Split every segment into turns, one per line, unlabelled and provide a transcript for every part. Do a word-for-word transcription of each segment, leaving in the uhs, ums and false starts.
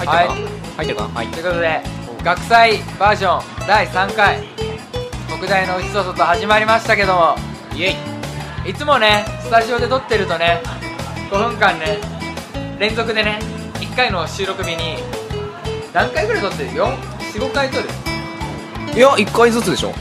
入ってるかな、はい、入ってるかな、はい、
ということで学祭バージョンだいさんかい特大のうちそそと始まりましたけども、
イエ
イいつもねスタジオで撮ってるとねごふんかんね連続でねいっかいの収録日に何回ぐらい撮ってる？よん、よん、ごかい撮る？
イ。いやいっかいずつでしょ。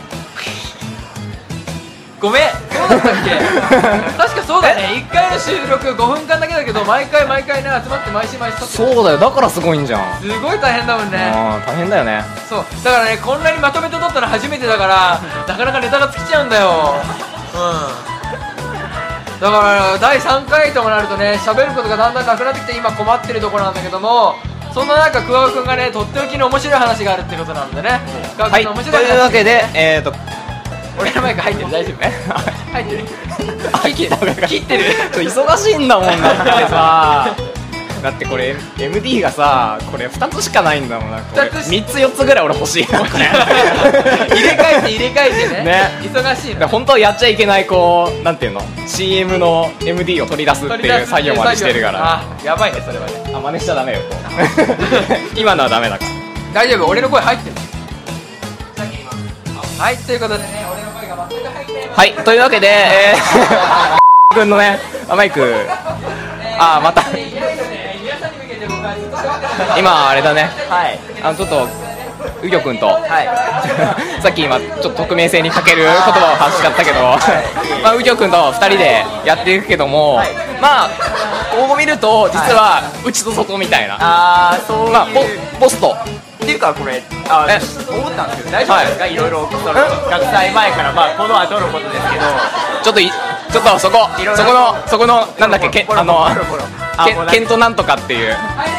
ごめん、そうだったっけ確かそうだね、いっかいの収録ごふんかんだけだけど毎回毎回ね集まって毎週毎週撮ってる。
そうだよ、だからすごいんじゃん。
すごい大変だもんね。
あー大変だよね。
そうだからね、こんなにまとめて撮ったの初めてだからなかなかネタが尽きちゃうんだよ。うん、だからだいさんかいともなるとね喋ることがだんだんなくなってきて今困ってるところなんだけども、そんな中桑尾くんがねとっておきの面白い話があるってことなんでね、桑尾くんの面白い話、
というわけでえーと
俺のマイク入ってる？大丈夫？入ってる？切ってる？切ってる？
ちょ忙しいんだもんだってさだってこれ エムディー がさこれふたつしかないんだもんな。これみっつよっつぐらい俺欲しいなこれ
入れ替えて入れ替えてね
ね
忙しいの。
本当はやっちゃいけないこうなんていうの シーエム の エムディー を取り出すっていう作業までしてるから。
あ、やばいねそれはね。
あ、真似しちゃダメよ今のはダメだから
大丈夫、俺の声入ってる。はい、ということでね、俺の声が全く入ってない。
はい、というわけで、えー、君のね、マイク、あー、また今、あれだね、はい、あのちょっと、うぎょくんと、はい、さっき今、ちょっと匿名性に欠ける言葉を発しちゃったけど、まあ、うぎょくんとふたりでやっていくけども、はい、まあ、こう見ると、実は、内と外みたいな、
あー、そういう、
まあ、ポ, ポスト。
っていうかこれあ思ったんですけど大丈夫ですか、はい、いろいろその学祭前からまあこの後のことですけど
ちょっといちょっとそこそこのそこのなんだっけけあのケントなんとかっていう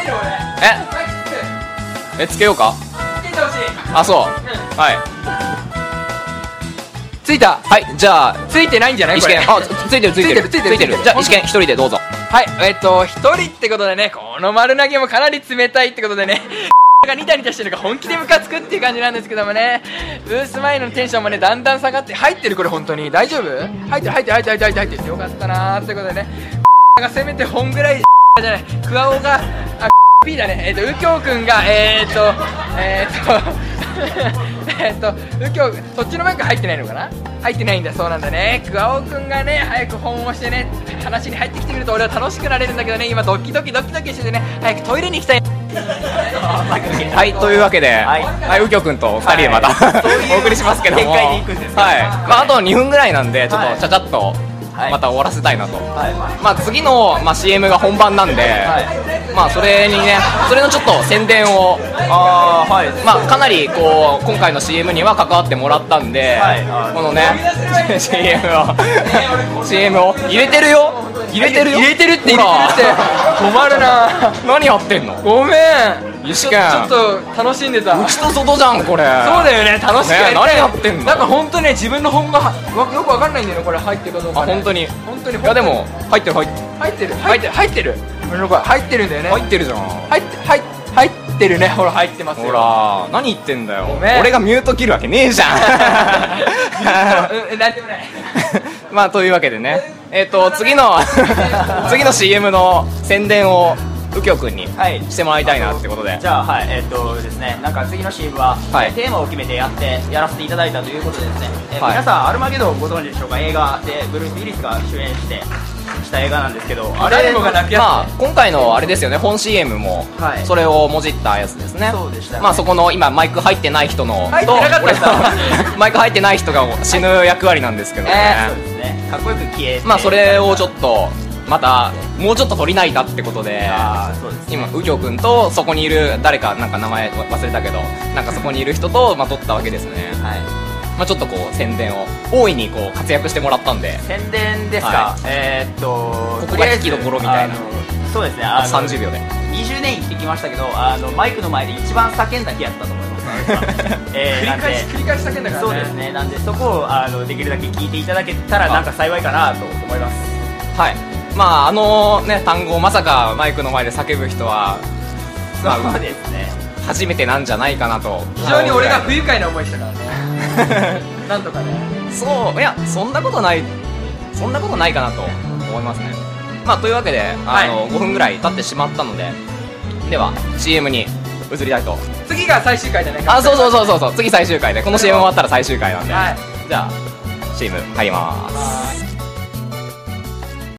ええつけようか
つけてほしい。
あそう、うん、はい
ついた。
はいじゃあ
ついてないんじゃない？
石剣あついてるついてる
ついてるついてる。
じゃあ石剣一人でどうぞ。
はいえっと一人ってことでね、この丸投げもかなり冷たいってことでねがニタニタしてるのが本気でムカつくっていう感じなんですけどもね、ブース前のテンションもねだんだん下がって入ってる。これ本当に大丈夫？入ってる入ってる入ってる入ってる入ってるよかったなーってことでねがせめて本ぐらいじゃない桑尾があ P だねえっ、ー、と右京くんがえっ、ー、とえっ、ー、とえっと右京そっちのマイク入ってないのかな？入ってないんだそうなんだね。桑尾くんがね早く本をしてね話に入ってきてくると俺は楽しくなれるんだけどね、今ドキドキドキドキしててね早くトイレに行きたい
はい、というわけで、はい、はい、うきょくんとふたりでまた、はい、お送りしますけども、はい、まあ、あとにふんぐらいなんで、ちょっとちゃちゃっとまた終わらせたいなと、はい、まあ、次の、まあ、シーエム が本番なんで、はい、まあ、それにね、それのちょっと宣伝を、あ、はい、まあ、かなりこう今回の シーエム には関わってもらったんで、はい、このね、シーエム を、シーエム を入れてるよ。入れてるよ。
入れてるって入れてるって困るな
何やってんの。
ごめん
石剣
ちょっと楽しんでた。
内と外じゃんこれ。
そうだよね、楽しくやりたい、ね、
何やってんの。
なんか本当ね自分の本がよくわかんないんだよねこれ入ってるかどうか、ね、
あ本当に
本当に
いやでも入ってる入ってる
入ってる入ってる入ってる俺の声入ってるんだよね。
入ってるじゃん。
入って入って入ってるね。ほら入ってますよ。
ほら何言ってんだよ。
ごめん
俺がミュート切るわけねえじゃん
うん、なんでもない
まあというわけでねえっ、ー、と次の次の シーエム の宣伝を右京くんにしてもらいたいなってことで、はい、
じゃあはいえっ、ー、とですねなんか次の シーエム は、はい、テーマを決めてやってやらせていただいたということでですね、えーはい、皆さんアルマゲドンご存知でしょうか。映画でブルース・ウィリスが主演してした映画なんですけど、
あれもが泣きやすい、
まあ、今回のあれですよね本 シーエム もそれをもじったやつですね。
そうでしたね。
まあそこの今マイク入ってない人の
入ってなかった人
マイク入ってない人が死ぬ役割なんですけどね、
えー、そうですね。かっこよく消えて、
まあそれをちょっとまたもうちょっと取りないたってことで、
あそうです、ね、
今右京くんとそこにいる誰かなんか名前忘れたけどなんかそこにいる人とまあ撮ったわけですね。はい。まあちょっとこう宣伝を大いにこう活躍してもらったんで。
宣伝ですか。はい、えー、っと
ここが引きどころみたいな。
そうですね。あの
さんじゅうびょうで
にじゅうねん生きてきましたけど、あのマイクの前で一番叫んだ日やったと思いますえー、
繰り返し繰り返し叫んだからね。
そうですね。なんでそこをあのできるだけ聞いていただけたらなんか幸いかなと思います。
はい。まああのね単語をまさかマイクの前で叫ぶ人は、
まあ、そうですね
初めてなんじゃないかなと。
非常に俺が不愉快な思いしたからねなんとかね。
そういやそんなことないそんなことないかなと思いますね。まあというわけであの、はい、ごふんぐらい経ってしまったのででは シーエム に移りたいと。
次が最終回じゃない
あ、そうそうそうそうそう、次最終回で、この シーエム 終わったら最終回なんで、
はい、
じゃあ シーエム 入ります。